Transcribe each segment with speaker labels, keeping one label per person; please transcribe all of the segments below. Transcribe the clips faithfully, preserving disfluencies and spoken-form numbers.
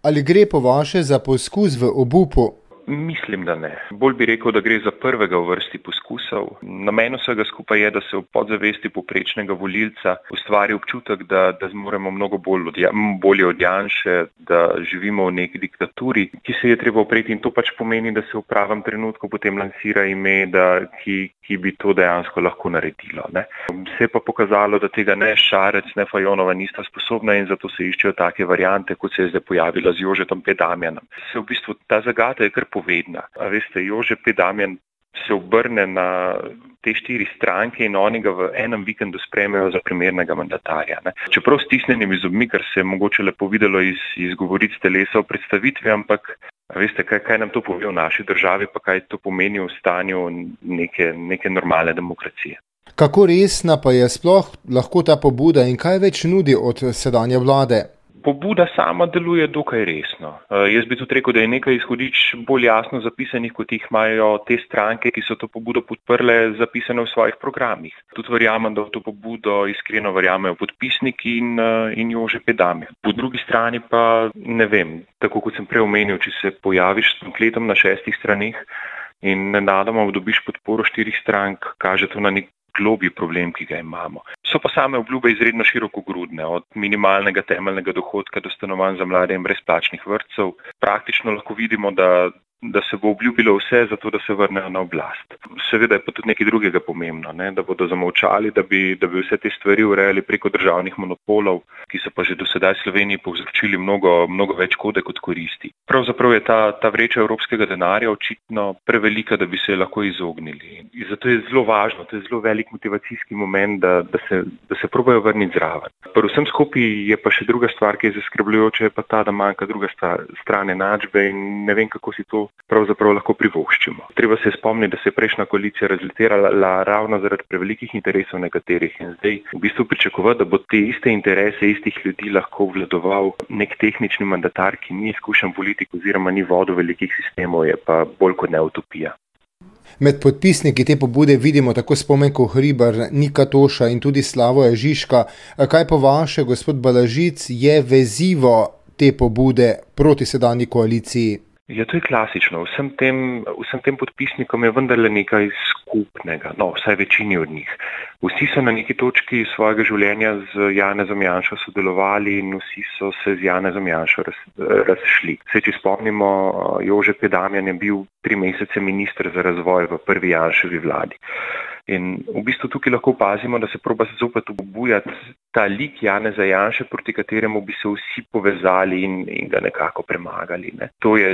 Speaker 1: Ali gre po vaše za poskus v obupu?
Speaker 2: Mislim, da ne. Bolj bi rekel, da gre za prvega v vrsti poskusov. Namen vsega skupaj je, da se v podzavesti povprečnega volilca ustvari občutek, da, da zmoremo mnogo bolj od, bolje od Janše, da živimo v neki diktaturi, ki se je treba opreti, in to pač pomeni, da se v pravem trenutku potem lansira ime, da, ki, ki bi to dejansko lahko naredilo. Ne. Se je pa pokazalo, da tega ne Šarec, ne Fajonova nista sposobna, in zato se iščejo take variante, kot se je zdaj pojavila z Jožetom Pedamjanom. Se v bistvu ta zagata je kar povedna. A veste, Jože Pedamjan se obrne na te štiri stranke in oni ga v enem vikendu sprejmejo za primernega mandatarja. Ne. Čeprav stisnjenimi zobmi, kar se je mogoče lepo videlo iz, iz govoric telesa v predstavitvi, ampak a veste, kaj, kaj nam to pove v naši državi, pa kaj to pomeni v stanju neke, neke normalne demokracije.
Speaker 1: Kako resna pa je sploh lahko ta pobuda in kaj več nudi od sedanje vlade?
Speaker 2: Pobuda sama deluje dokaj resno. Uh, jaz bi tudi rekel, da je nekaj izhodišč bolj jasno zapisanih, kot jih imajo te stranke, ki so to pobudo podprle, zapisane v svojih programih. Tudi verjamem, da v to pobudo iskreno verjamejo podpisniki in, uh, in Jože Pedamjan. Po drugi strani pa ne vem, tako kot sem prej omenil, če se pojaviš s pampletom na šestih straneh in nenadoma dobiš podporo štirih strank, kaže to na nek globlji problem, ki ga imamo. So pa same obljube izredno širokogrudne, od minimalnega temeljnega dohodka do stanovanj za mlade in brezplačnih vrtcev. Praktično lahko vidimo, da, da se bo obljubilo vse zato, da se vrnejo na oblast. Seveda je pa tudi nekaj drugega pomembno, ne? Da bodo zamolčali, da bi, da bi vse te stvari urejali preko državnih monopolov, ki so pa že do sedaj Sloveniji povzročili mnogo, mnogo več škode kot koristi. Pravzaprav je ta, ta vreča evropskega denarja očitno prevelika, da bi se lahko izognili. In zato je zelo važno, to je zelo velik motivacijski moment, da, da, se, da se probajo vrniti zraven. Pri vsem skupaj je pa še druga stvar, ki je zaskrbljujoča, je pa ta, da manjka druga stran enačbe in ne vem, kako si to pravzaprav lahko privoščimo. Treba se spomniti, da se je prejšnja koalicija razleterala ravno zaradi prevelikih interesov nekaterih in zdaj v bistvu pričakovati, da bo te iste interese istih ljudi lahko vladoval nek tehnični mandatar, ki ni izkušen politik oziroma ni vodil velikih sistemov, je pa bolj kot ne utopija.
Speaker 1: Med podpisniki te pobude vidimo tako Spomenko Hribar, Nika Toša in tudi Slavoja Žižka. Kaj po vaše, gospod Balažic, je vezivo te pobude proti sedanji koaliciji?
Speaker 2: Ja, to je klasično. Vsem tem, vsem tem podpisnikom je vendarle nekaj skupnega, no, vsaj večini od njih. Vsi so na neki točki svojega življenja z Janezom Janšo sodelovali in vsi so se z Janezom Janšo raz, razšli. Se, če spomnimo, Jože Pedamjan je bil tri mesece minister za razvoj v prvi Janševi vladi. In v bistvu tukaj lahko opazimo, da se proba zopet obujati ta lik Janeza Janše, proti kateremu bi se vsi povezali in, in ga nekako premagali. Ne. To je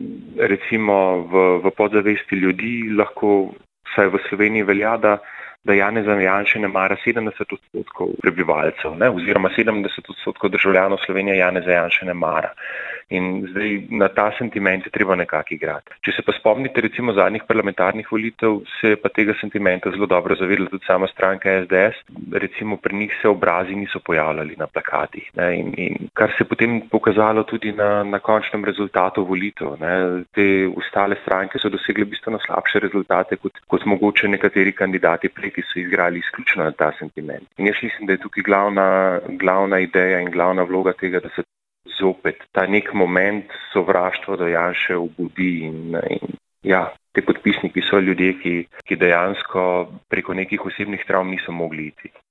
Speaker 2: recimo v, v podzavesti ljudi lahko, vsaj v Sloveniji velja, da, da Janeza Janše ne mara sedemdeset odstotkov prebivalcev, ne, oziroma sedemdeset odstotkov državljanov Slovenije Janeza Janše ne mara. In zdaj na ta sentiment je treba nekako igrati. Če se pa spomnite recimo zadnjih parlamentarnih volitev, se je pa tega sentimenta zelo dobro zavedla tudi sama stranka es de es. Recimo pri njih se obrazi niso pojavljali na plakatih. Ne, in, in kar se je potem pokazalo tudi na, na končnem rezultatu volitev. Ne. Te ostale stranke so dosegle bistveno slabše rezultate kot, kot mogoče nekateri kandidati prej, ki so igrali izključno na ta sentiment. In jaz mislim, da je tukaj glavna, glavna ideja in glavna vloga tega, da se zopet ta nek moment sovraštva do Janše obudi in, in ja, te podpisniki so ljudje, ki, ki dejansko preko nekih osebnih travm niso mogli iti.